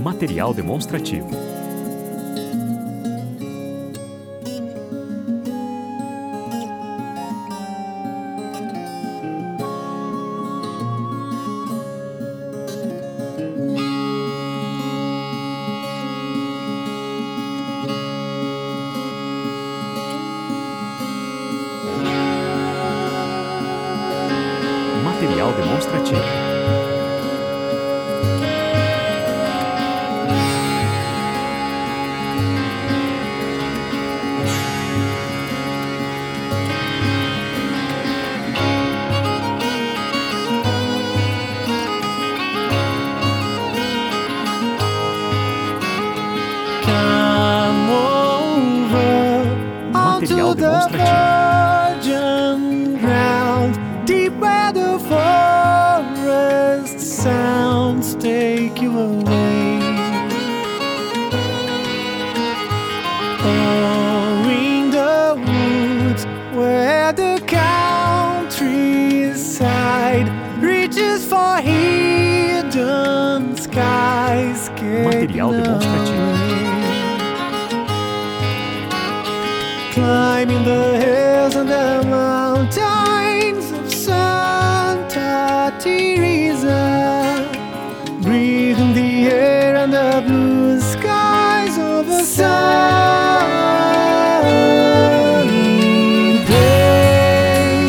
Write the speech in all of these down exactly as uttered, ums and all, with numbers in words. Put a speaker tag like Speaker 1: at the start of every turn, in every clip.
Speaker 1: Material demonstrativo. Material demonstrativo.
Speaker 2: Come over
Speaker 1: Material
Speaker 2: onto the
Speaker 1: demonstrativo.
Speaker 2: virgin ground, deep where the forest sounds take you away. Oh, in the woods where the countryside reaches for hidden skies.
Speaker 1: Material demonstrativo.
Speaker 2: Climbing the hills and the mountains of Santa Teresa, breathing the air and the blue skies of a sunny day.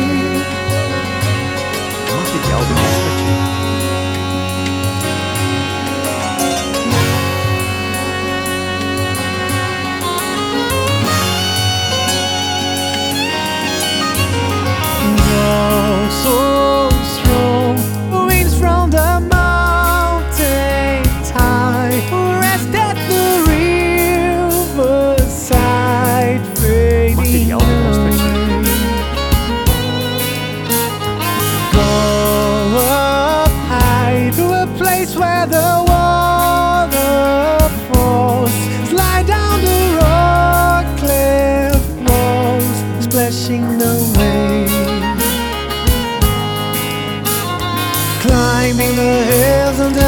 Speaker 1: Material demonstrativo.
Speaker 2: So strong, winds from the mountains high, rest at the riverside, fading
Speaker 1: Material demonstrativo.
Speaker 2: away. Go up high to a place where the water falls, slide down the rock cliff walls, splashing away. Climbing the hills and the